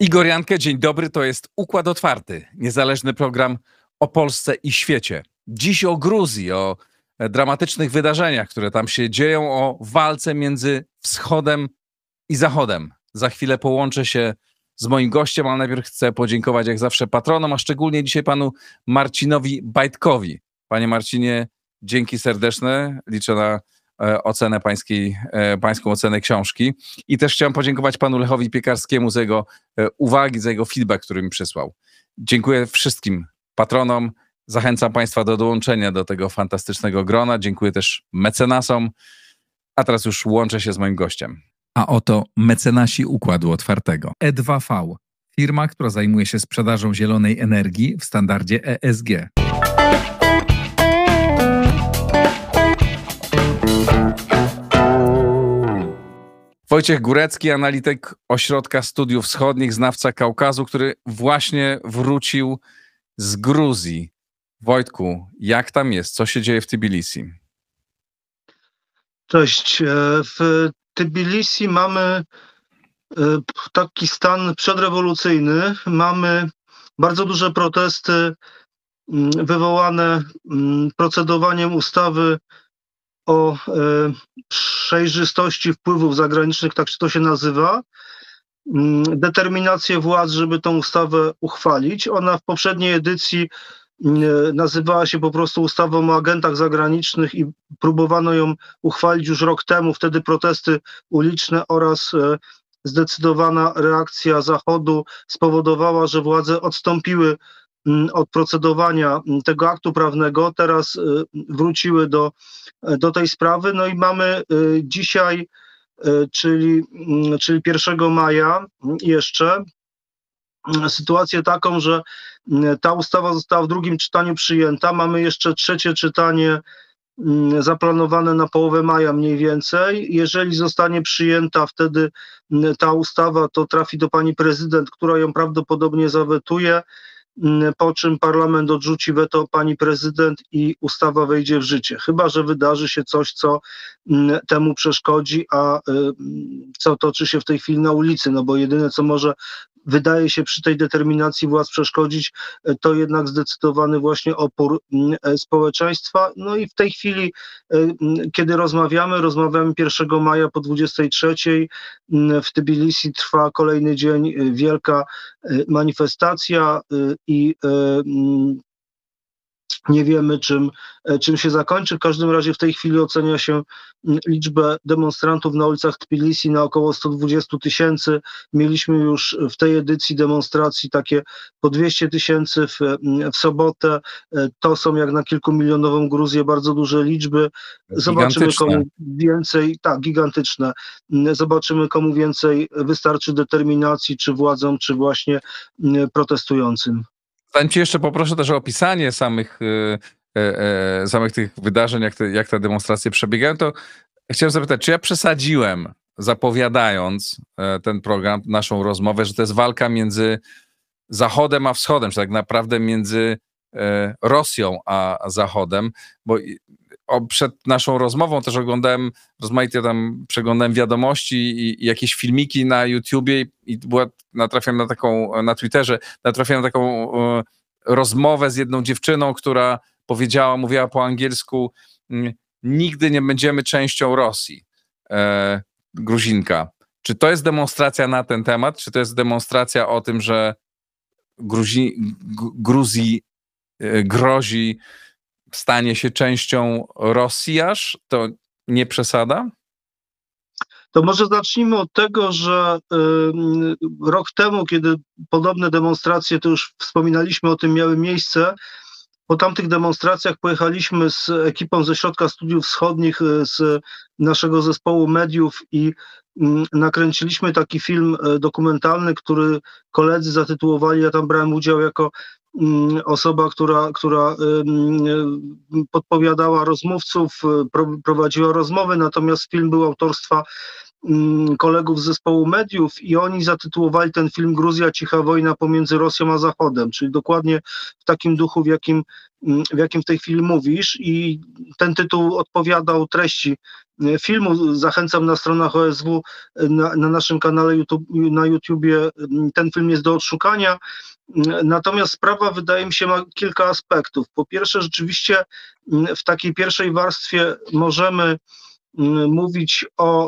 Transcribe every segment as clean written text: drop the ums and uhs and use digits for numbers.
Igor Jankę, dzień dobry, to jest Układ Otwarty, niezależny program o Polsce i świecie. Dziś o Gruzji, o dramatycznych wydarzeniach, które tam się dzieją, o walce między Wschodem i Zachodem. Za chwilę połączę się z moim gościem, ale najpierw chcę podziękować jak zawsze patronom, a szczególnie dzisiaj panu Marcinowi Bajtkowi. Panie Marcinie, dzięki serdeczne, liczę na ocenę pańską ocenę książki. I też chciałem podziękować panu Lechowi Piekarskiemu za jego uwagi, za jego feedback, który mi przysłał. Dziękuję wszystkim patronom. Zachęcam państwa do dołączenia do tego fantastycznego grona. Dziękuję też mecenasom. A teraz już łączę się z moim gościem. A oto mecenasi Układu Otwartego. E2V, firma, która zajmuje się sprzedażą zielonej energii w standardzie ESG. Wojciech Górecki, analityk Ośrodka Studiów Wschodnich, znawca Kaukazu, który właśnie wrócił z Gruzji. Wojtku, jak tam jest? Co się dzieje w Tbilisi? Cześć. W Tbilisi mamy taki stan przedrewolucyjny. Mamy bardzo duże protesty wywołane procedowaniem ustawy o przejrzystości wpływów zagranicznych, tak to się nazywa. Determinację władz, żeby tą ustawę uchwalić. Ona w poprzedniej edycji nazywała się po prostu ustawą o agentach zagranicznych i próbowano ją uchwalić już rok temu. Wtedy protesty uliczne oraz zdecydowana reakcja Zachodu spowodowała, że władze odstąpiły od procedowania tego aktu prawnego. Teraz wróciły do tej sprawy. No i mamy dzisiaj, czyli 1 maja jeszcze, sytuację taką, że ta ustawa została w drugim czytaniu przyjęta. Mamy jeszcze trzecie czytanie zaplanowane na połowę maja mniej więcej. Jeżeli zostanie przyjęta wtedy ta ustawa, to trafi do pani prezydent, która ją prawdopodobnie zawetuje, po czym parlament odrzuci weto pani prezydent i ustawa wejdzie w życie. Chyba że wydarzy się coś, co temu przeszkodzi, a co toczy się w tej chwili na ulicy, no bo jedyne, co może, wydaje się, przy tej determinacji władz przeszkodzić, to jednak zdecydowany właśnie opór społeczeństwa. No i w tej chwili, kiedy rozmawiamy 1 maja po 23:00 w Tbilisi trwa kolejny dzień wielka manifestacja i nie wiemy, czym się zakończy. W każdym razie w tej chwili ocenia się liczbę demonstrantów na ulicach Tbilisi na około 120 000. Mieliśmy już w tej edycji demonstracji takie po 200 000 w sobotę. To są jak na kilkumilionową Gruzję bardzo duże liczby. Zobaczymy, komu więcej, tak, gigantyczne. Zobaczymy, komu więcej wystarczy determinacji, czy władzom, czy właśnie protestującym. Zanim cię jeszcze poproszę też o opisanie samych tych wydarzeń, jak te demonstracje przebiegają, to chciałem zapytać, czy ja przesadziłem, zapowiadając ten program, naszą rozmowę, że to jest walka między Zachodem a Wschodem, czy tak naprawdę między Rosją a Zachodem, bo przed naszą rozmową też przeglądałem wiadomości i jakieś filmiki na YouTubie i natrafiłem na Twitterze, natrafiłem na taką rozmowę z jedną dziewczyną, która mówiła po angielsku: nigdy nie będziemy częścią Rosji. Gruzinka. Czy to jest demonstracja na ten temat? Czy to jest demonstracja o tym, że Gruzji grozi stanie się częścią Rosji aż? To nie przesada? To może zacznijmy od tego, że rok temu, kiedy podobne demonstracje, to już wspominaliśmy o tym, miały miejsce, po tamtych demonstracjach pojechaliśmy z ekipą ze Ośrodka Studiów Wschodnich, z naszego zespołu mediów i nakręciliśmy taki film dokumentalny, który koledzy zatytułowali, ja tam brałem udział jako osoba, która podpowiadała rozmówców, prowadziła rozmowy, natomiast film był autorstwa kolegów z zespołu mediów i oni zatytułowali ten film Gruzja, cicha wojna pomiędzy Rosją a Zachodem, czyli dokładnie w takim duchu, w jakim w tej chwili mówisz, i ten tytuł odpowiadał treści filmu. Zachęcam na stronach OSW, na naszym kanale na YouTubie. Ten film jest do odszukania. Natomiast sprawa, wydaje mi się, ma kilka aspektów. Po pierwsze, rzeczywiście w takiej pierwszej warstwie możemy mówić o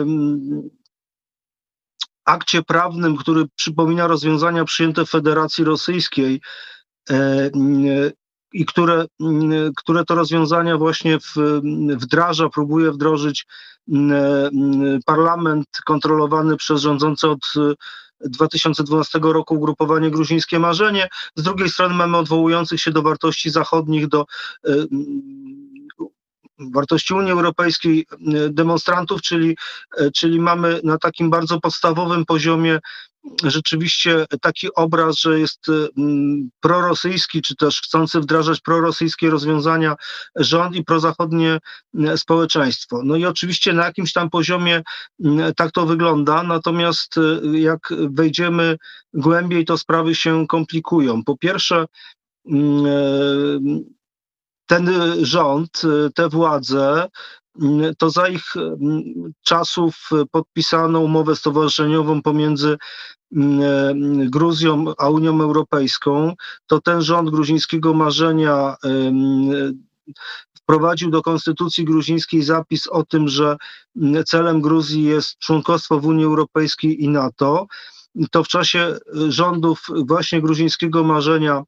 akcie prawnym, który przypomina rozwiązania przyjęte w Federacji Rosyjskiej i które to rozwiązania właśnie próbuje wdrożyć parlament kontrolowany przez rządzące od 2012 roku ugrupowanie Gruzińskie Marzenie. Z drugiej strony mamy odwołujących się do wartości zachodnich, do wartości Unii Europejskiej demonstrantów, czyli mamy na takim bardzo podstawowym poziomie rzeczywiście taki obraz, że jest prorosyjski, czy też chcący wdrażać prorosyjskie rozwiązania rząd i prozachodnie społeczeństwo. No i oczywiście na jakimś tam poziomie tak to wygląda, natomiast jak wejdziemy głębiej, to sprawy się komplikują. Po pierwsze, ten rząd, te władze, to za ich czasów podpisano umowę stowarzyszeniową pomiędzy Gruzją a Unią Europejską. To ten rząd Gruzińskiego Marzenia wprowadził do konstytucji gruzińskiej zapis o tym, że celem Gruzji jest członkostwo w Unii Europejskiej i NATO. To w czasie rządów właśnie Gruzińskiego Marzenia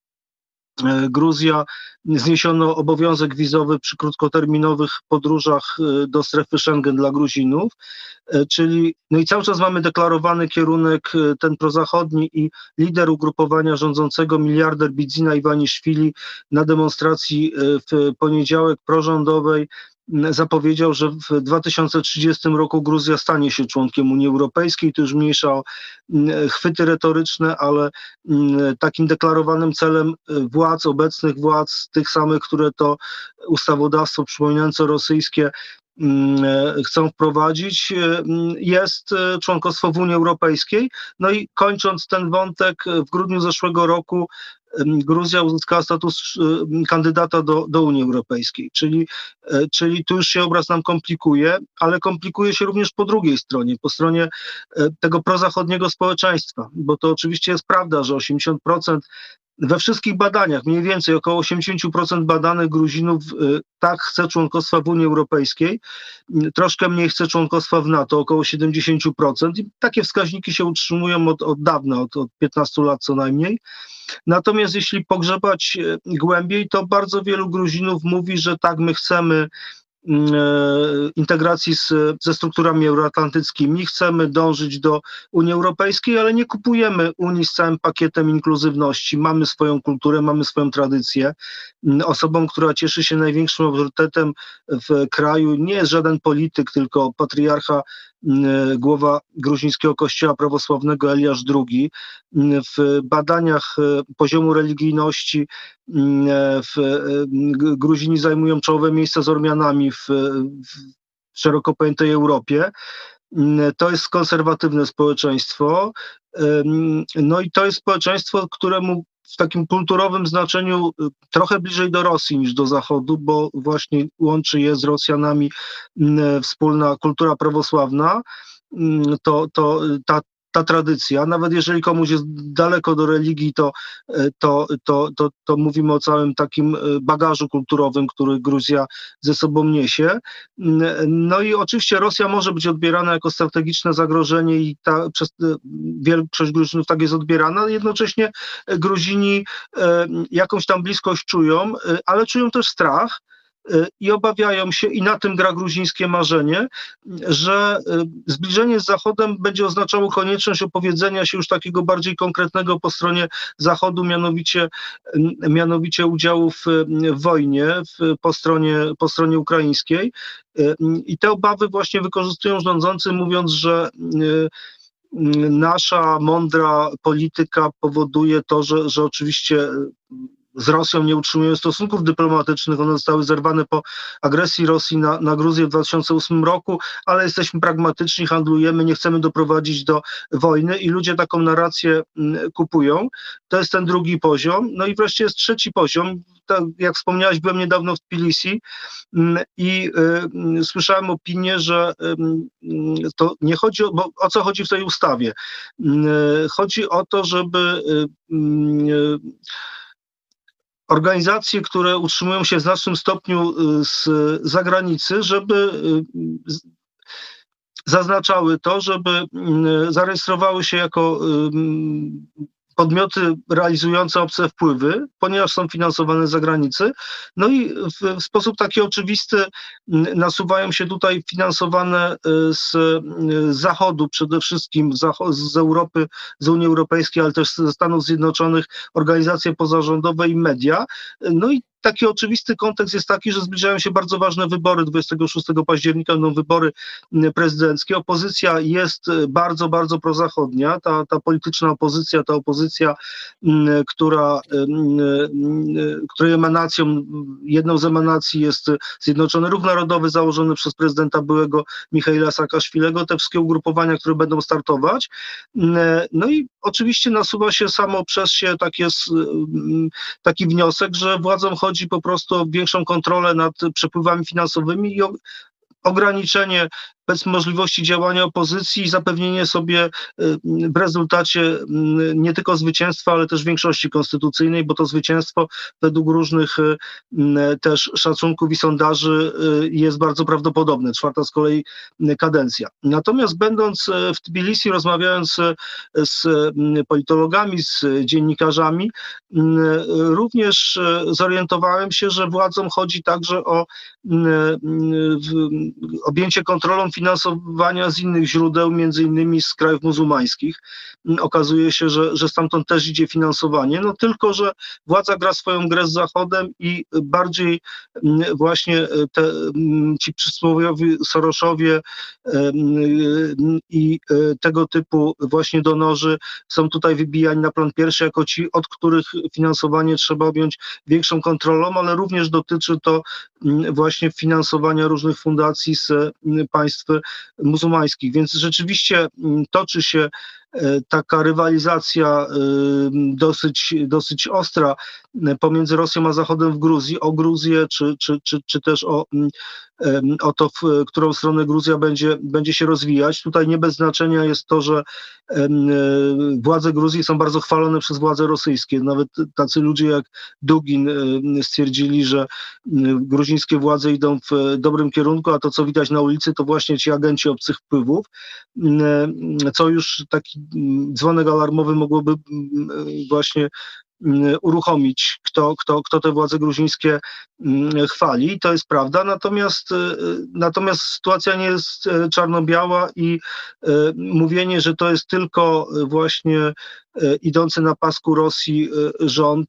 Gruzja zniesiono obowiązek wizowy przy krótkoterminowych podróżach do strefy Schengen dla Gruzinów, czyli no i cały czas mamy deklarowany kierunek ten prozachodni i lider ugrupowania rządzącego miliarder Bidzina Iwaniszwili na demonstracji w poniedziałek prorządowej zapowiedział, że w 2030 roku Gruzja stanie się członkiem Unii Europejskiej. To już mniejsza o chwyty retoryczne, ale takim deklarowanym celem władz, obecnych władz, tych samych, które to ustawodawstwo przypominające rosyjskie chcą wprowadzić, jest członkostwo w Unii Europejskiej. No i kończąc ten wątek, w grudniu zeszłego roku Gruzja uzyskała status kandydata do Unii Europejskiej, czyli tu już się obraz nam komplikuje, ale komplikuje się również po drugiej stronie, po stronie tego prozachodniego społeczeństwa, bo to oczywiście jest prawda, że 80% we wszystkich badaniach, mniej więcej około 80% badanych Gruzinów tak chce członkostwa w Unii Europejskiej, troszkę mniej chce członkostwa w NATO, około 70%. I takie wskaźniki się utrzymują od dawna, od 15 lat co najmniej. Natomiast jeśli pogrzebać głębiej, to bardzo wielu Gruzinów mówi, że tak, my chcemy integracji ze strukturami euroatlantyckimi, chcemy dążyć do Unii Europejskiej, ale nie kupujemy Unii z całym pakietem inkluzywności. Mamy swoją kulturę, mamy swoją tradycję. Osobą, która cieszy się największym autorytetem w kraju, nie jest żaden polityk, tylko patriarcha, głowa gruzińskiego kościoła prawosławnego Eliasz II. W badaniach poziomu religijności Gruzini zajmują czołowe miejsca z Ormianami w szeroko pojętej Europie. To jest konserwatywne społeczeństwo. No i to jest społeczeństwo, któremu w takim kulturowym znaczeniu trochę bliżej do Rosji niż do Zachodu, bo właśnie łączy je z Rosjanami wspólna kultura prawosławna. Ta tradycja, nawet jeżeli komuś jest daleko do religii, to mówimy o całym takim bagażu kulturowym, który Gruzja ze sobą niesie. No i oczywiście Rosja może być odbierana jako strategiczne zagrożenie i przez większość Gruzinów tak jest odbierana, jednocześnie Gruzini jakąś tam bliskość czują, ale czują też strach. I obawiają się, i na tym gra Gruzińskie Marzenie, że zbliżenie z Zachodem będzie oznaczało konieczność opowiedzenia się już takiego bardziej konkretnego po stronie Zachodu, mianowicie udziału w wojnie po stronie ukraińskiej. I te obawy właśnie wykorzystują rządzący, mówiąc, że nasza mądra polityka powoduje to, że oczywiście z Rosją nie utrzymują stosunków dyplomatycznych, one zostały zerwane po agresji Rosji na Gruzję w 2008 roku, ale jesteśmy pragmatyczni, handlujemy, nie chcemy doprowadzić do wojny i ludzie taką narrację kupują. To jest ten drugi poziom. No i wreszcie jest trzeci poziom. Tak jak wspomniałeś, byłem niedawno w Tbilisi i słyszałem opinię, że to nie chodzi bo o co chodzi w tej ustawie. Chodzi o to, żeby organizacje, które utrzymują się w znacznym stopniu z zagranicy, żeby zaznaczały to, żeby zarejestrowały się jako podmioty realizujące obce wpływy, ponieważ są finansowane z zagranicy. No i w sposób taki oczywisty nasuwają się tutaj finansowane z Zachodu, przede wszystkim z Europy, z Unii Europejskiej, ale też ze Stanów Zjednoczonych, organizacje pozarządowe i media. No i taki oczywisty kontekst jest taki, że zbliżają się bardzo ważne wybory. 26 października będą wybory prezydenckie. Opozycja jest bardzo, bardzo prozachodnia. Ta polityczna opozycja, ta opozycja, której emanacją, jedną z emanacji jest Zjednoczony Ruch Narodowy założony przez prezydenta byłego Michaila Saakaszwilego. Te wszystkie ugrupowania, które będą startować. No i oczywiście nasuwa się samo przez się taki wniosek, że władzom chodzi po prostu o większą kontrolę nad przepływami finansowymi i ograniczenie bez możliwości działania opozycji i zapewnienie sobie w rezultacie nie tylko zwycięstwa, ale też większości konstytucyjnej, bo to zwycięstwo według różnych też szacunków i sondaży jest bardzo prawdopodobne, czwarta z kolei kadencja. Natomiast będąc w Tbilisi, rozmawiając z politologami, z dziennikarzami, również zorientowałem się, że władzom chodzi także o objęcie kontrolą finansowania z innych źródeł, między innymi z krajów muzułmańskich. Okazuje się, że stamtąd też idzie finansowanie, no tylko, że władza gra swoją grę z Zachodem i bardziej właśnie ci przysłowiowi Soroszowie i tego typu właśnie donorzy są tutaj wybijani na plan pierwszy jako ci, od których finansowanie trzeba objąć większą kontrolą, ale również dotyczy to właśnie finansowania różnych fundacji z państw muzułmańskich. Więc rzeczywiście toczy się taka rywalizacja dosyć ostra pomiędzy Rosją a Zachodem w Gruzji, o Gruzję, czy też o to, w którą stronę Gruzja będzie się rozwijać. Tutaj nie bez znaczenia jest to, że władze Gruzji są bardzo chwalone przez władze rosyjskie. Nawet tacy ludzie jak Dugin stwierdzili, że gruzińskie władze idą w dobrym kierunku, a to, co widać na ulicy, to właśnie ci agenci obcych wpływów, co już taki dzwonek alarmowy mogłoby właśnie uruchomić, kto te władze gruzińskie chwali. To jest prawda, natomiast sytuacja nie jest czarno-biała i mówienie, że to jest tylko właśnie idący na pasku Rosji rząd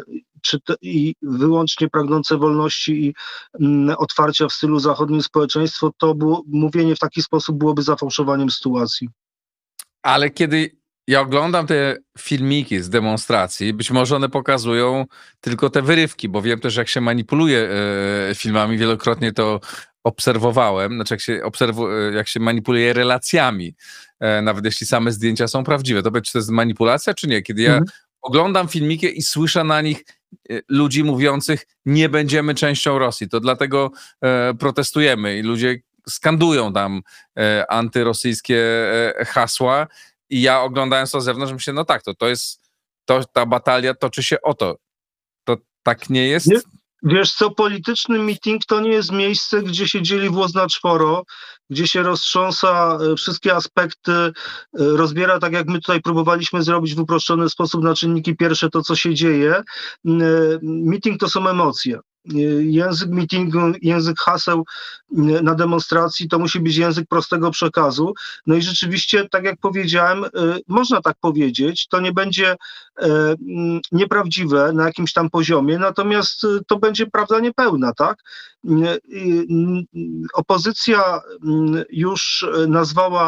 i wyłącznie pragnące wolności i otwarcia w stylu zachodnim społeczeństwo, to mówienie w taki sposób byłoby zafałszowaniem sytuacji. Ale kiedy ja oglądam te filmiki z demonstracji, być może one pokazują tylko te wyrywki, bo wiem też, jak się manipuluje filmami, wielokrotnie to obserwowałem, znaczy jak się manipuluje relacjami, nawet jeśli same zdjęcia są prawdziwe. To czy to jest manipulacja, czy nie? Kiedy ja oglądam filmiki i słyszę na nich ludzi mówiących, nie będziemy częścią Rosji, to dlatego protestujemy i ludzie skandują tam antyrosyjskie hasła. I ja oglądając to z zewnątrz myślę, no tak, ta batalia toczy się o to. To tak nie jest? Nie? Wiesz co, polityczny meeting to nie jest miejsce, gdzie się dzieli włos na czworo, gdzie się roztrząsa wszystkie aspekty, rozbiera tak jak my tutaj próbowaliśmy zrobić w uproszczony sposób na czynniki pierwsze to, co się dzieje. Meeting to są emocje. Język meetingu, język haseł na demonstracji to musi być język prostego przekazu. No i rzeczywiście, tak jak powiedziałem, można tak powiedzieć, to nie będzie nieprawdziwe na jakimś tam poziomie, natomiast to będzie prawda niepełna, tak? Opozycja już nazwała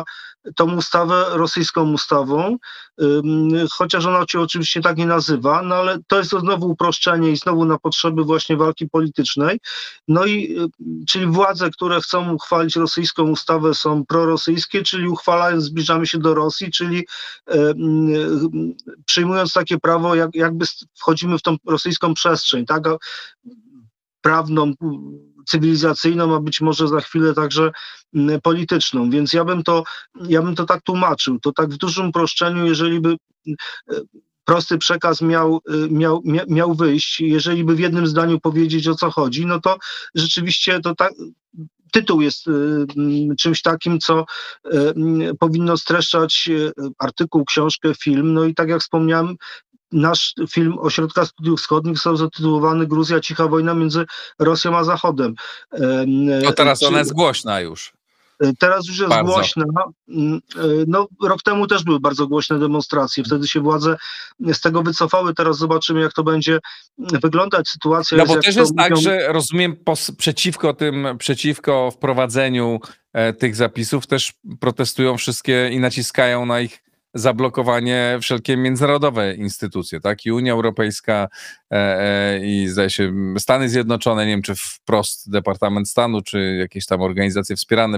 tą ustawę rosyjską ustawą, chociaż ona się oczywiście tak nie nazywa, no ale to jest znowu uproszczenie i znowu na potrzeby właśnie walki politycznej. No i czyli władze, które chcą uchwalić rosyjską ustawę, są prorosyjskie, czyli uchwalając zbliżamy się do Rosji, czyli przyjmując takie prawo, jakby wchodzimy w tą rosyjską przestrzeń, tak? Prawną, cywilizacyjną, a być może za chwilę także polityczną. Więc ja bym to tak tłumaczył. To tak w dużym uproszczeniu, jeżeli by prosty przekaz miał wyjść, jeżeli by w jednym zdaniu powiedzieć, o co chodzi, no to rzeczywiście to tak. Tytuł jest czymś takim, co powinno streszczać artykuł, książkę, film. No i tak jak wspomniałem, nasz film Ośrodka Studiów Wschodnich został zatytułowany Gruzja, cicha wojna między Rosją a Zachodem. No teraz ona jest głośna już. Teraz już jest Bardzo głośna. No, rok temu też były bardzo głośne demonstracje. Wtedy się władze z tego wycofały. Teraz zobaczymy, jak to będzie wyglądać. Sytuacja No bo też jest mówią... tak, że rozumiem, przeciwko wprowadzeniu tych zapisów też protestują wszystkie i naciskają na ich zablokowanie wszelkie międzynarodowe instytucje, tak? I Unia Europejska, i zdaje się Stany Zjednoczone, nie wiem czy wprost Departament Stanu, czy jakieś tam organizacje wspierane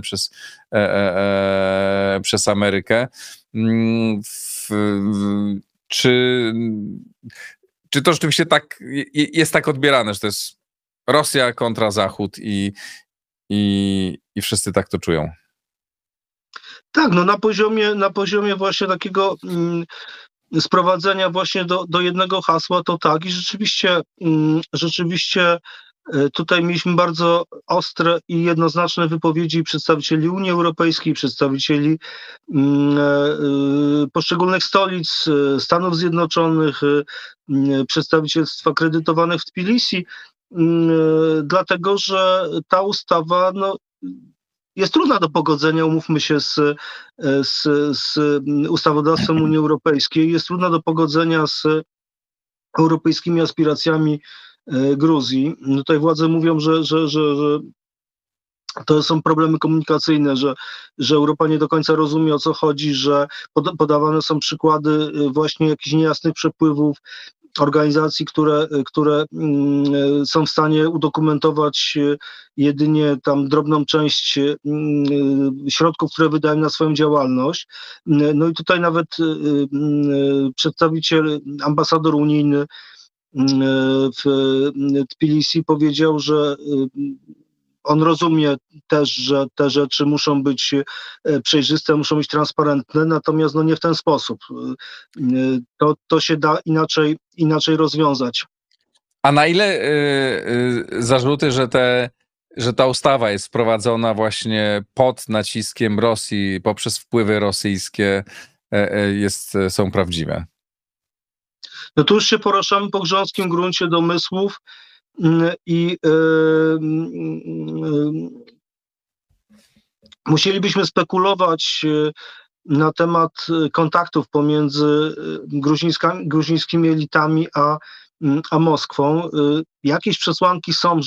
przez Amerykę. Czy to rzeczywiście tak jest tak odbierane, że to jest Rosja kontra Zachód i wszyscy tak to czują? Tak, no na poziomie właśnie takiego sprowadzenia właśnie do jednego hasła, to tak i rzeczywiście tutaj mieliśmy bardzo ostre i jednoznaczne wypowiedzi przedstawicieli Unii Europejskiej, przedstawicieli poszczególnych stolic Stanów Zjednoczonych, przedstawicielstw akredytowanych w Tbilisi, dlatego że ta ustawa jest trudna do pogodzenia, umówmy się, z ustawodawstwem Unii Europejskiej, jest trudna do pogodzenia z europejskimi aspiracjami Gruzji. Tutaj władze mówią, że to są problemy komunikacyjne, że Europa nie do końca rozumie, o co chodzi, że podawane są przykłady właśnie jakichś niejasnych przepływów, organizacji, które są w stanie udokumentować jedynie tam drobną część środków, które wydają na swoją działalność. No i tutaj nawet przedstawiciel, ambasador unijny w Tbilisi powiedział, że on rozumie też, że te rzeczy muszą być przejrzyste, muszą być transparentne, natomiast nie w ten sposób. To się da inaczej rozwiązać. A na ile zarzuty, że ta ustawa jest wprowadzona właśnie pod naciskiem Rosji, poprzez wpływy rosyjskie, są prawdziwe? No tu już się poruszamy po grząskim gruncie domysłów i musielibyśmy spekulować na temat kontaktów pomiędzy gruzińskimi elitami a Moskwą. Jakieś przesłanki są,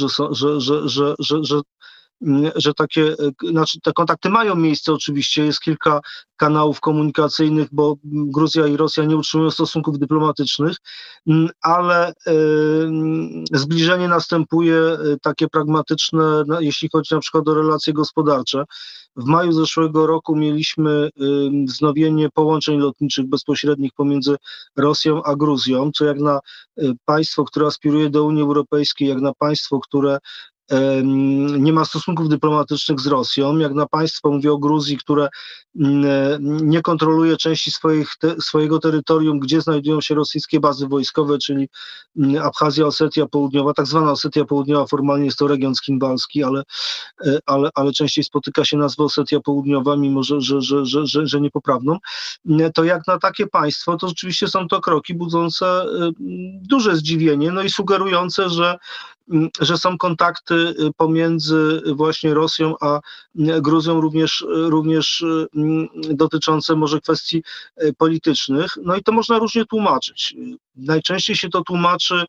że takie, znaczy te kontakty mają miejsce oczywiście, jest kilka kanałów komunikacyjnych, bo Gruzja i Rosja nie utrzymują stosunków dyplomatycznych, ale zbliżenie następuje takie pragmatyczne, jeśli chodzi na przykład o relacje gospodarcze. W maju zeszłego roku mieliśmy wznowienie połączeń lotniczych bezpośrednich pomiędzy Rosją a Gruzją, co jak na państwo, które aspiruje do Unii Europejskiej, jak na państwo, które nie ma stosunków dyplomatycznych z Rosją, jak na państwo, mówię o Gruzji, które nie kontroluje części swojego terytorium, gdzie znajdują się rosyjskie bazy wojskowe, czyli Abchazja, Osetia Południowa, tak zwana Osetia Południowa, formalnie jest to region skinwalski, ale częściej spotyka się nazwę Osetia Południowa, mimo że niepoprawną. To jak na takie państwo, to rzeczywiście są to kroki budzące duże zdziwienie, i sugerujące, że są kontakty pomiędzy właśnie Rosją a Gruzją, również dotyczące może kwestii politycznych. I to można różnie tłumaczyć. Najczęściej się to tłumaczy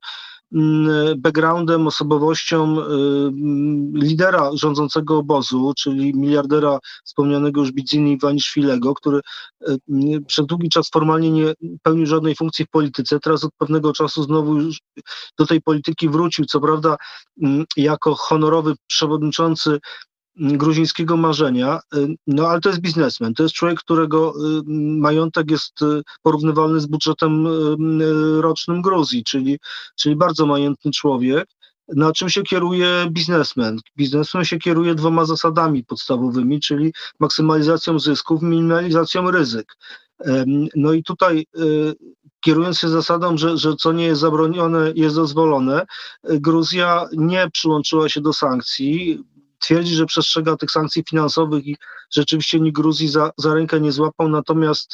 backgroundem, osobowością lidera rządzącego obozu, czyli miliardera wspomnianego już Bidziny Iwaniszwilego, który przez długi czas formalnie nie pełnił żadnej funkcji w polityce. Teraz od pewnego czasu znowu już do tej polityki wrócił. Co prawda jako honorowy przewodniczący gruzińskiego marzenia, no ale to jest biznesmen, to jest człowiek, którego majątek jest porównywalny z budżetem rocznym Gruzji, czyli bardzo majętny człowiek. Na czym się kieruje biznesmen? Biznesmen się kieruje dwoma zasadami podstawowymi, czyli maksymalizacją zysków, minimalizacją ryzyk. No i tutaj kierując się zasadą, że co nie jest zabronione, jest dozwolone, Gruzja nie przyłączyła się do sankcji. Twierdzi, że przestrzega tych sankcji finansowych i rzeczywiście nikt Gruzji za rękę nie złapał, natomiast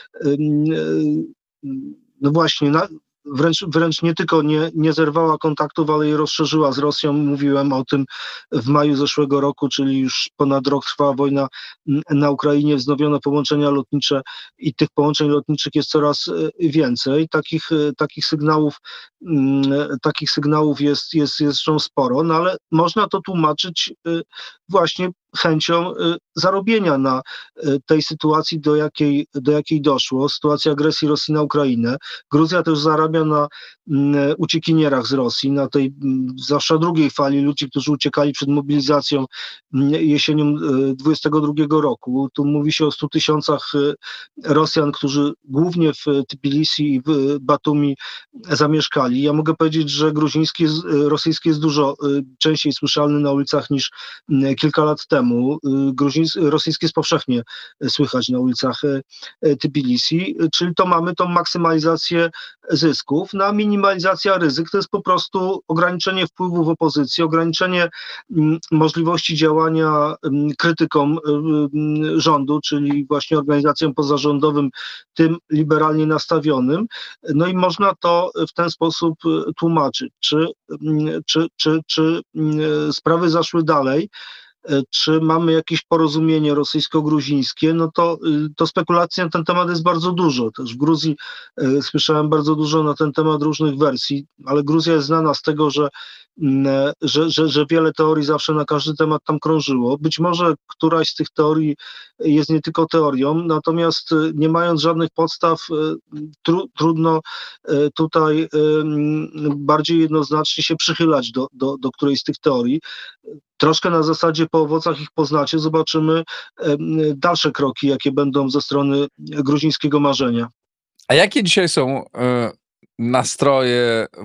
no właśnie, wręcz nie tylko nie zerwała kontaktów, ale je rozszerzyła z Rosją. Mówiłem o tym w maju zeszłego roku, czyli już ponad rok trwała wojna na Ukrainie, wznowiono połączenia lotnicze i tych połączeń lotniczych jest coraz więcej. Takich sygnałów jest zresztą sporo, no ale można to tłumaczyć właśnie chęcią zarobienia na tej sytuacji, do jakiej doszło, sytuacji agresji Rosji na Ukrainę. Gruzja też zarabia na uciekinierach z Rosji, na tej zwłaszcza drugiej fali ludzi, którzy uciekali przed mobilizacją jesienią 2022 roku. Tu mówi się o 100 tysiącach Rosjan, którzy głównie w Tbilisi i w Batumi zamieszkali. Ja mogę powiedzieć, że rosyjski jest dużo częściej słyszalny na ulicach niż kilka lat temu. Rosyjski jest powszechnie słychać na ulicach Tbilisi, czyli to mamy tą maksymalizację zysków, no a minimalizacja ryzyk to jest po prostu ograniczenie wpływów opozycji, ograniczenie możliwości działania krytykom rządu, czyli właśnie organizacjom pozarządowym, tym liberalnie nastawionym. No i można to w ten sposób tłumaczyć. Czy sprawy zaszły dalej? Czy mamy jakieś porozumienie rosyjsko-gruzińskie, no to spekulacji na ten temat jest bardzo dużo. Też w Gruzji słyszałem bardzo dużo na ten temat różnych wersji, ale Gruzja jest znana z tego, że wiele teorii zawsze na każdy temat tam krążyło. Być może któraś z tych teorii jest nie tylko teorią, natomiast nie mając żadnych podstaw, trudno tutaj bardziej jednoznacznie się przychylać do którejś z tych teorii. Troszkę na zasadzie po owocach ich poznacie, zobaczymy dalsze kroki, jakie będą ze strony gruzińskiego marzenia. A jakie dzisiaj są nastroje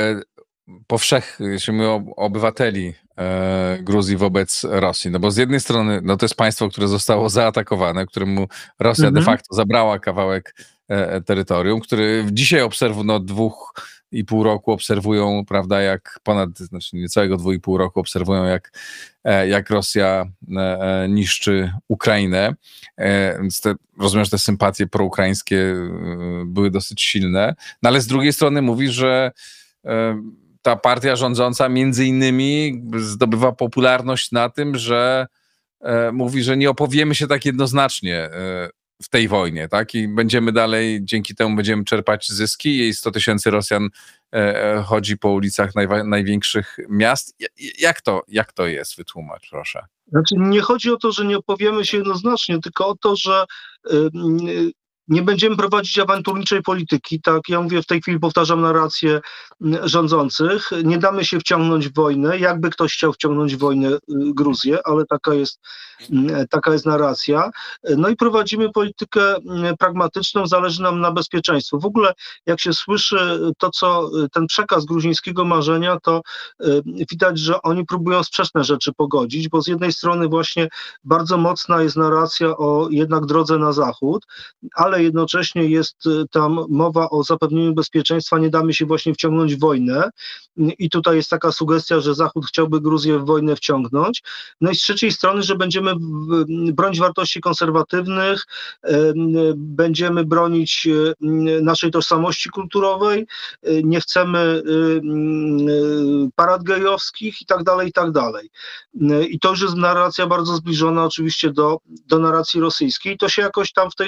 jeśli mówię o obywateli Gruzji wobec Rosji? No bo z jednej strony no to jest państwo, które zostało zaatakowane, któremu Rosja de facto zabrała kawałek terytorium, który dzisiaj od 2,5 roku obserwują, prawda, niecałego 2,5 roku obserwują, jak Rosja niszczy Ukrainę. Więc rozumiem, że te sympatie proukraińskie były dosyć silne, no ale z drugiej strony mówi, że ta partia rządząca między innymi zdobywa popularność na tym, że mówi, że nie opowiemy się tak jednoznacznie w tej wojnie, tak? I będziemy dalej, dzięki temu będziemy czerpać zyski. Jej 100 tysięcy Rosjan chodzi po ulicach największych miast. Jak to jest? Wytłumacz, proszę. Znaczy, nie chodzi o to, że nie opowiemy się jednoznacznie, tylko o to, że nie będziemy prowadzić awanturniczej polityki. Tak, ja mówię, w tej chwili powtarzam narrację rządzących. Nie damy się wciągnąć w wojnę, jakby ktoś chciał wciągnąć w wojnę Gruzję, ale taka jest narracja. No i prowadzimy politykę pragmatyczną, zależy nam na bezpieczeństwu. W ogóle jak się słyszy ten przekaz gruzińskiego marzenia, to widać, że oni próbują sprzeczne rzeczy pogodzić, bo z jednej strony właśnie bardzo mocna jest narracja o jednak drodze na zachód, ale jednocześnie jest tam mowa o zapewnieniu bezpieczeństwa, nie damy się właśnie wciągnąć w wojnę i tutaj jest taka sugestia, że Zachód chciałby Gruzję w wojnę wciągnąć. No i z trzeciej strony, że będziemy bronić wartości konserwatywnych, będziemy bronić naszej tożsamości kulturowej, nie chcemy parad gejowskich i tak dalej, i tak dalej. I to już jest narracja bardzo zbliżona oczywiście do narracji rosyjskiej. To się jakoś tam w tych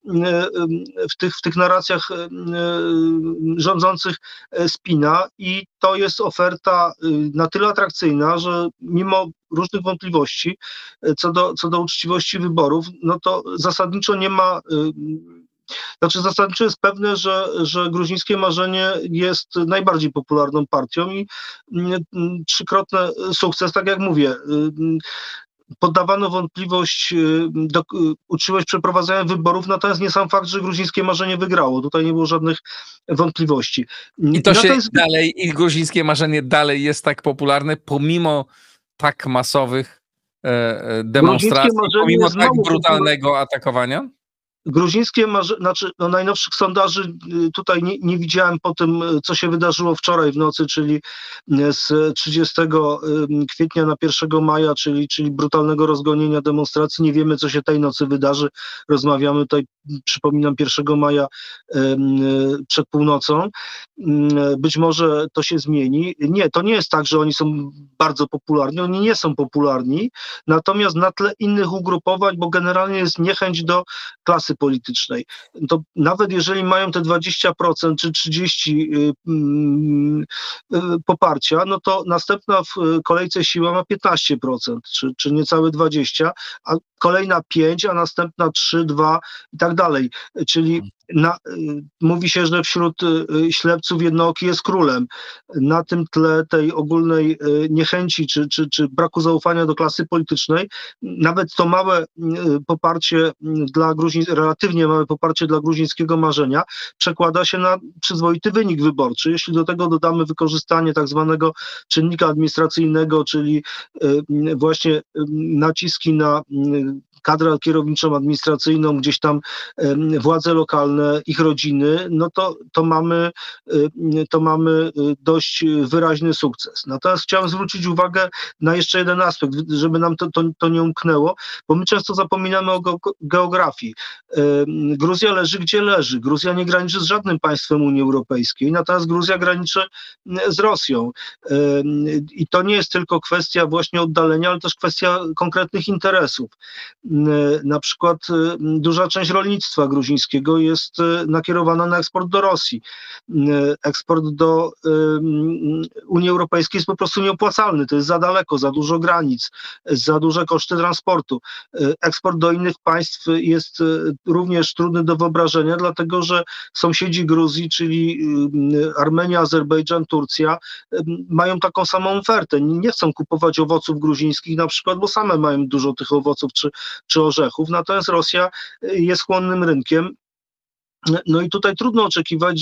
w tych narracjach rządzących spina i to jest oferta na tyle atrakcyjna, że mimo różnych wątpliwości co do uczciwości wyborów, no to zasadniczo nie ma. Znaczy zasadniczo jest pewne, że gruzińskie marzenie jest najbardziej popularną partią i trzykrotny sukces, tak jak mówię, poddawano wątpliwość uczciwość przeprowadzania wyborów, natomiast nie sam fakt, że gruzińskie marzenie wygrało. Tutaj nie było żadnych wątpliwości. I to się dalej, i gruzińskie marzenie dalej jest tak popularne, pomimo tak masowych demonstracji, pomimo tak brutalnego atakowania? Gruzińskie znaczy no najnowszych sondaży tutaj nie widziałem po tym, co się wydarzyło wczoraj w nocy, czyli z 30 kwietnia na 1 maja, czyli brutalnego rozgonienia demonstracji. Nie wiemy, co się tej nocy wydarzy. Rozmawiamy tutaj, przypominam, 1 maja przed północą. Być może to się zmieni. Nie, to nie jest tak, że oni są bardzo popularni. Oni nie są popularni, natomiast na tle innych ugrupowań, bo generalnie jest niechęć do klasy politycznej. To nawet jeżeli mają te 20% czy 30% poparcia, no to następna w kolejce siła ma 15%, czy niecałe 20%, a kolejna 5%, a następna 3, 2 i tak dalej. Czyli mówi się, że wśród ślepców jednooki jest królem. Na tym tle tej ogólnej niechęci czy braku zaufania do klasy politycznej, nawet to małe poparcie dla relatywnie małe poparcie dla gruzińskiego marzenia przekłada się na przyzwoity wynik wyborczy. Jeśli do tego dodamy wykorzystanie tak zwanego czynnika administracyjnego, czyli właśnie naciski na kadrę kierowniczą, administracyjną, gdzieś tam władze lokalne, ich rodziny, no to mamy dość wyraźny sukces. Natomiast chciałem zwrócić uwagę na jeszcze jeden aspekt, żeby nam to nie umknęło, bo my często zapominamy o geografii. Gruzja leży gdzie leży. Gruzja nie graniczy z żadnym państwem Unii Europejskiej, natomiast Gruzja graniczy z Rosją. I to nie jest tylko kwestia właśnie oddalenia, ale też kwestia konkretnych interesów. Na przykład duża część rolnictwa gruzińskiego jest nakierowana na eksport do Rosji. Eksport do Unii Europejskiej jest po prostu nieopłacalny. To jest za daleko, za dużo granic, za duże koszty transportu. Eksport do innych państw jest również trudny do wyobrażenia, dlatego że sąsiedzi Gruzji, czyli Armenia, Azerbejdżan, Turcja, mają taką samą ofertę. Nie chcą kupować owoców gruzińskich na przykład, bo same mają dużo tych owoców czy orzechów. Natomiast Rosja jest chłonnym rynkiem. No i tutaj trudno oczekiwać,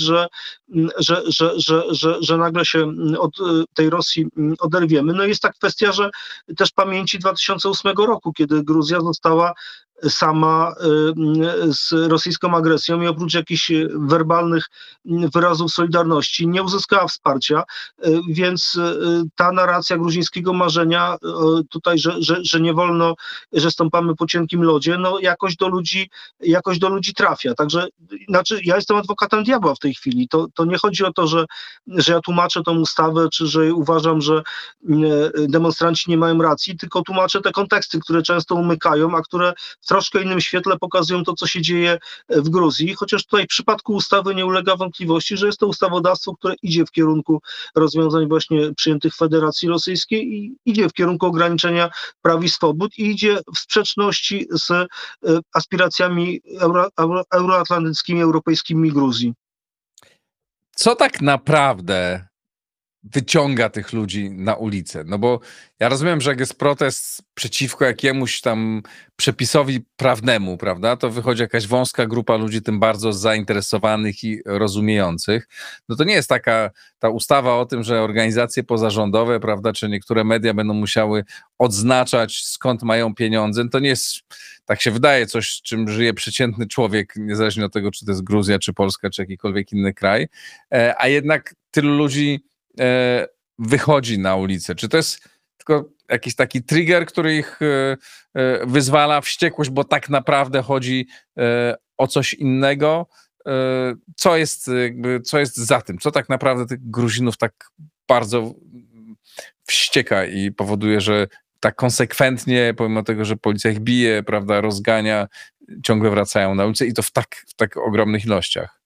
że nagle się od tej Rosji oderwiemy. No i jest ta kwestia, że też pamięci 2008 roku, kiedy Gruzja została sama z rosyjską agresją i oprócz jakichś werbalnych wyrazów solidarności nie uzyskała wsparcia, więc ta narracja gruzińskiego marzenia tutaj, że nie wolno, że stąpamy po cienkim lodzie, no jakoś do ludzi trafia. Także znaczy, ja jestem adwokatem diabła w tej chwili. To nie chodzi o to, że ja tłumaczę tą ustawę, czy że uważam, że demonstranci nie mają racji, tylko tłumaczę te konteksty, które często umykają, a które w troszkę innym świetle pokazują to, co się dzieje w Gruzji, chociaż tutaj w przypadku ustawy nie ulega wątpliwości, że jest to ustawodawstwo, które idzie w kierunku rozwiązań właśnie przyjętych w Federacji Rosyjskiej i idzie w kierunku ograniczenia praw i swobód i idzie w sprzeczności z aspiracjami euroatlantyckimi, europejskimi Gruzji. Co tak naprawdę wyciąga tych ludzi na ulicę? No bo ja rozumiem, że jak jest protest przeciwko jakiemuś tam przepisowi prawnemu, prawda, to wychodzi jakaś wąska grupa ludzi, tym bardzo zainteresowanych i rozumiejących. No to nie jest taka ta ustawa o tym, że organizacje pozarządowe, prawda, czy niektóre media będą musiały odznaczać, skąd mają pieniądze. To nie jest, tak się wydaje, coś, czym żyje przeciętny człowiek, niezależnie od tego, czy to jest Gruzja, czy Polska, czy jakikolwiek inny kraj, a jednak tylu ludzi wychodzi na ulicę. Czy to jest tylko jakiś taki trigger, który ich wyzwala, wściekłość, bo tak naprawdę chodzi o coś innego? Co jest za tym? Co tak naprawdę tych Gruzinów tak bardzo wścieka i powoduje, że tak konsekwentnie, pomimo tego, że policja ich bije, prawda, rozgania, ciągle wracają na ulicę i to w tak ogromnych ilościach.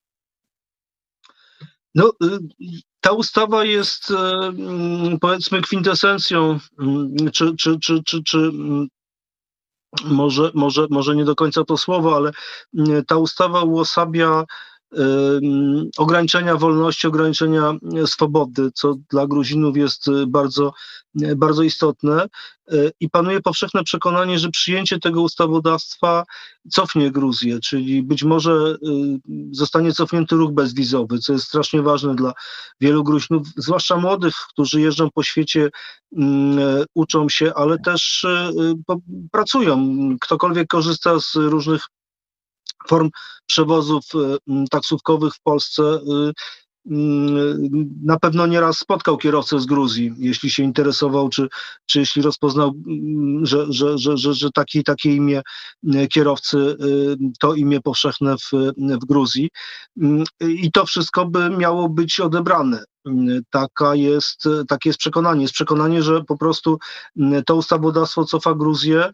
No, ta ustawa jest, powiedzmy, kwintesencją, czy może nie do końca to słowo, ale ta ustawa uosabia ograniczenia wolności, ograniczenia swobody, co dla Gruzinów jest bardzo istotne. I panuje powszechne przekonanie, że przyjęcie tego ustawodawstwa cofnie Gruzję, czyli być może zostanie cofnięty ruch bezwizowy, co jest strasznie ważne dla wielu Gruzinów, zwłaszcza młodych, którzy jeżdżą po świecie, uczą się, ale też pracują. Ktokolwiek korzysta z różnych form przewozów taksówkowych w Polsce, na pewno nieraz spotkał kierowcę z Gruzji, jeśli się interesował, czy jeśli rozpoznał, że takie imię kierowcy to imię powszechne w Gruzji. I to wszystko by miało być odebrane. Takie jest przekonanie. Jest przekonanie, że po prostu to ustawodawstwo cofa Gruzję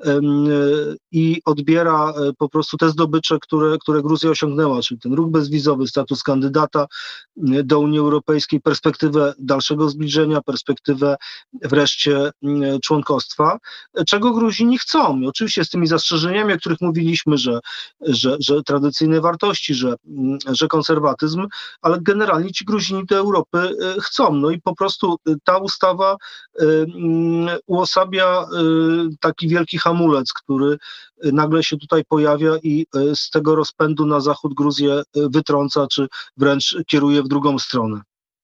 i odbiera po prostu te zdobycze, które Gruzja osiągnęła, czyli ten ruch bezwizowy, status kandydata do Unii Europejskiej, perspektywę dalszego zbliżenia, perspektywę wreszcie członkostwa, czego Gruzini chcą. I oczywiście z tymi zastrzeżeniami, o których mówiliśmy, że tradycyjne wartości, że konserwatyzm, ale generalnie ci Gruzini do Europy chcą. No i po prostu ta ustawa uosabia taki wielki hamulec, który nagle się tutaj pojawia i z tego rozpędu na zachód Gruzję wytrąca, czy wręcz kieruje w drugą stronę.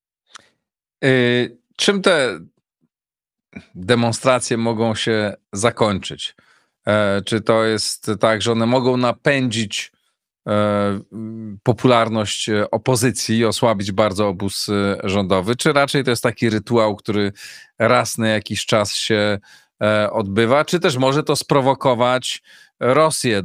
Czym te demonstracje mogą się zakończyć? Czy to jest tak, że one mogą napędzić popularność opozycji, osłabić bardzo obóz rządowy, czy raczej to jest taki rytuał, który raz na jakiś czas się odbywa, czy też może to sprowokować Rosję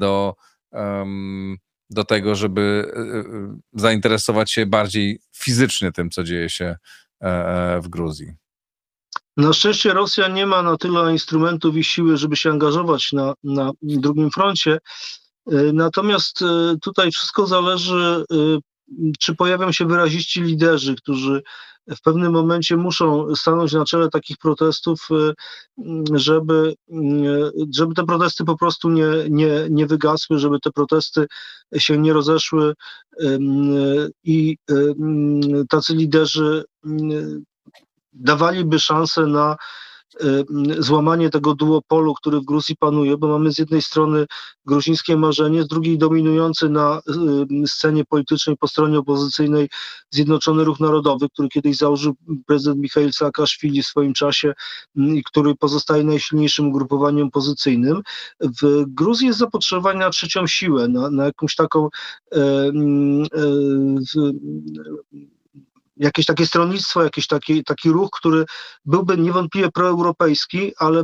do tego, żeby zainteresować się bardziej fizycznie tym, co dzieje się w Gruzji? Na szczęście Rosja nie ma na tyle instrumentów i siły, żeby się angażować na drugim froncie. Natomiast tutaj wszystko zależy, czy pojawią się wyraziści liderzy, którzy w pewnym momencie muszą stanąć na czele takich protestów, żeby te protesty po prostu nie wygasły, żeby te protesty się nie rozeszły i tacy liderzy dawaliby szansę na złamanie tego duopolu, który w Gruzji panuje, bo mamy z jednej strony gruzińskie marzenie, z drugiej dominujący na scenie politycznej po stronie opozycyjnej Zjednoczony Ruch Narodowy, który kiedyś założył prezydent Michail Saakaszwili w swoim czasie i który pozostaje najsilniejszym ugrupowaniem opozycyjnym. W Gruzji jest zapotrzebowanie na trzecią siłę, na jakąś taką jakieś takie stronnictwo, jakiś taki ruch, który byłby niewątpliwie proeuropejski, ale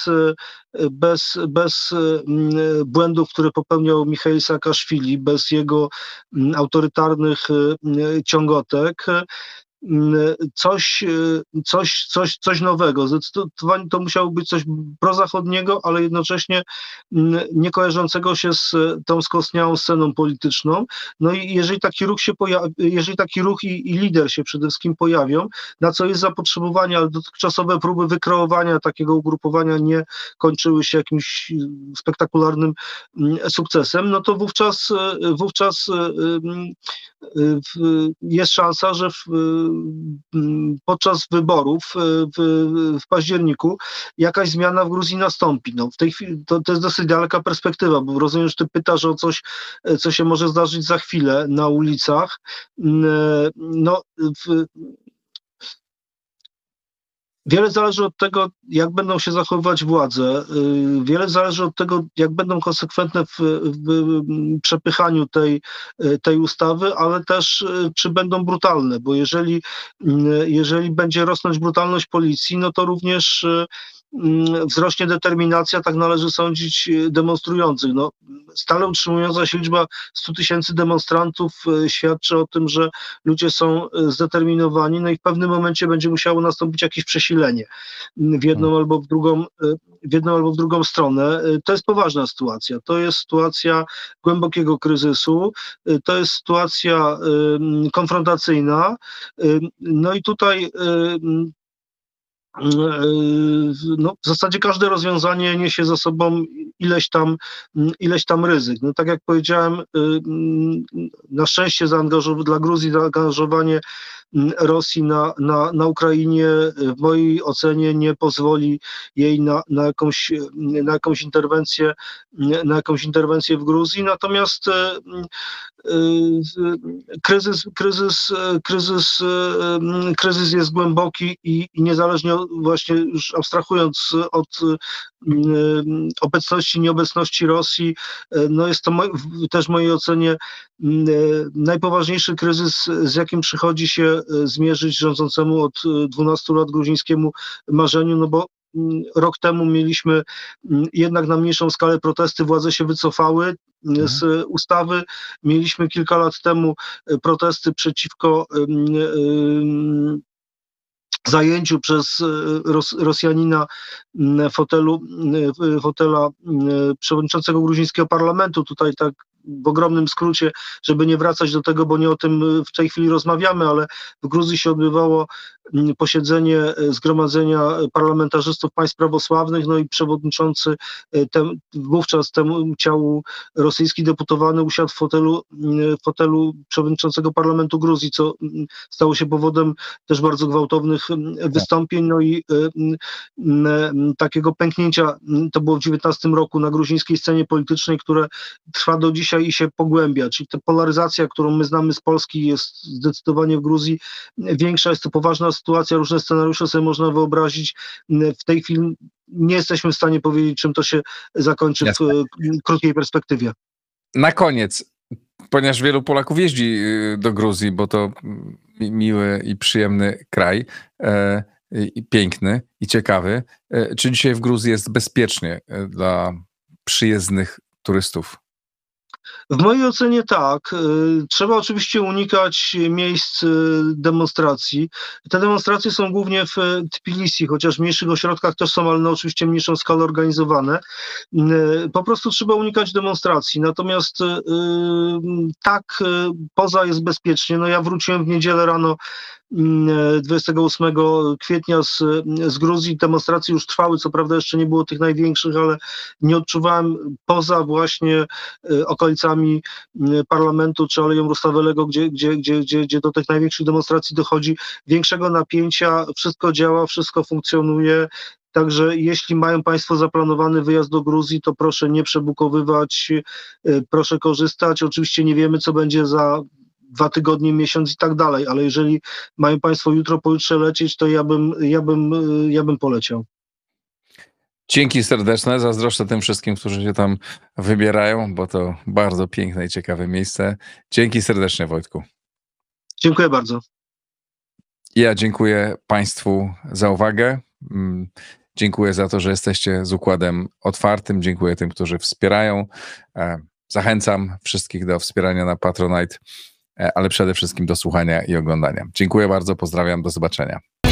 bez błędów, które popełniał Michail Saakaszwili, bez jego autorytarnych ciągotek. Coś nowego. Zdecydowanie to musiało być coś prozachodniego, ale jednocześnie nie kojarzącego się z tą skostniałą sceną polityczną. No i jeżeli taki ruch jeżeli taki ruch i lider się przede wszystkim pojawią, na co jest zapotrzebowanie, ale dotychczasowe próby wykreowania takiego ugrupowania nie kończyły się jakimś spektakularnym sukcesem, no to wówczas jest szansa, że podczas wyborów w październiku jakaś zmiana w Gruzji nastąpi. No, w tej chwili to jest dosyć daleka perspektywa, bo rozumiem, że ty pytasz o coś, co się może zdarzyć za chwilę na ulicach. No, wiele zależy od tego, jak będą się zachowywać władze. Wiele zależy od tego, jak będą konsekwentne w przepychaniu tej ustawy, ale też czy będą brutalne, bo jeżeli będzie rosnąć brutalność policji, no to również wzrośnie determinacja, tak należy sądzić, demonstrujących. No, stale utrzymująca się liczba 100 000 demonstrantów świadczy o tym, że ludzie są zdeterminowani, no i w pewnym momencie będzie musiało nastąpić jakieś przesilenie w jedną albo w drugą stronę. To jest poważna sytuacja. To jest sytuacja głębokiego kryzysu. To jest sytuacja konfrontacyjna. No i tutaj no, w zasadzie każde rozwiązanie niesie za sobą ileś tam ryzyk. No, tak jak powiedziałem, na szczęście dla Gruzji zaangażowanie Rosji na Ukrainie w mojej ocenie nie pozwoli jej na jakąś interwencję w Gruzji. Natomiast kryzys jest głęboki i niezależnie właśnie już abstrahując od obecności, nieobecności Rosji, no jest to też w mojej ocenie najpoważniejszy kryzys, z jakim przychodzi się zmierzyć rządzącemu od 12 lat gruzińskiemu marzeniu, no bo rok temu mieliśmy jednak na mniejszą skalę protesty, władze się wycofały z ustawy. Mieliśmy kilka lat temu protesty przeciwko zajęciu przez Rosjanina fotela przewodniczącego gruzińskiego parlamentu. Tutaj tak w ogromnym skrócie, żeby nie wracać do tego, bo nie o tym w tej chwili rozmawiamy, ale w Gruzji się odbywało posiedzenie Zgromadzenia Parlamentarzystów Państw Prawosławnych, no i przewodniczący wówczas temu ciału rosyjski deputowany usiadł w fotelu przewodniczącego Parlamentu Gruzji, co stało się powodem też bardzo gwałtownych wystąpień, no i takiego pęknięcia, to było w 2019 roku na gruzińskiej scenie politycznej, które trwa do dzisiaj i się pogłębia, czyli ta polaryzacja, którą my znamy z Polski, jest zdecydowanie w Gruzji większa, jest to poważna sytuacja, różne scenariusze sobie można wyobrazić. W tej chwili nie jesteśmy w stanie powiedzieć, czym to się zakończy w krótkiej perspektywie. Na koniec, ponieważ wielu Polaków jeździ do Gruzji, bo to miły i przyjemny kraj, i piękny i ciekawy, czy dzisiaj w Gruzji jest bezpiecznie dla przyjezdnych turystów? W mojej ocenie tak. Trzeba oczywiście unikać miejsc demonstracji. Te demonstracje są głównie w Tbilisi, chociaż w mniejszych ośrodkach też są, ale na oczywiście mniejszą skalę organizowane. Po prostu trzeba unikać demonstracji. Natomiast tak, poza jest bezpiecznie. No ja wróciłem w niedzielę rano 28 kwietnia z Gruzji. Demonstracje już trwały, co prawda jeszcze nie było tych największych, ale nie odczuwałem poza właśnie okolicami parlamentu czy Aleją Rustavelego, gdzie do tych największych demonstracji dochodzi, większego napięcia. Wszystko działa, wszystko funkcjonuje. Także jeśli mają Państwo zaplanowany wyjazd do Gruzji, to proszę nie przebukowywać, proszę korzystać. Oczywiście nie wiemy, co będzie za 2 tygodnie, miesiąc i tak dalej, ale jeżeli mają Państwo jutro, pojutrze lecieć, to ja bym poleciał. Dzięki serdeczne, zazdroszczę tym wszystkim, którzy się tam wybierają, bo to bardzo piękne i ciekawe miejsce. Dzięki serdecznie, Wojtku. Dziękuję bardzo. Ja dziękuję Państwu za uwagę. Dziękuję za to, że jesteście z Układem Otwartym. Dziękuję tym, którzy wspierają. Zachęcam wszystkich do wspierania na Patronite, ale przede wszystkim do słuchania i oglądania. Dziękuję bardzo, pozdrawiam, do zobaczenia.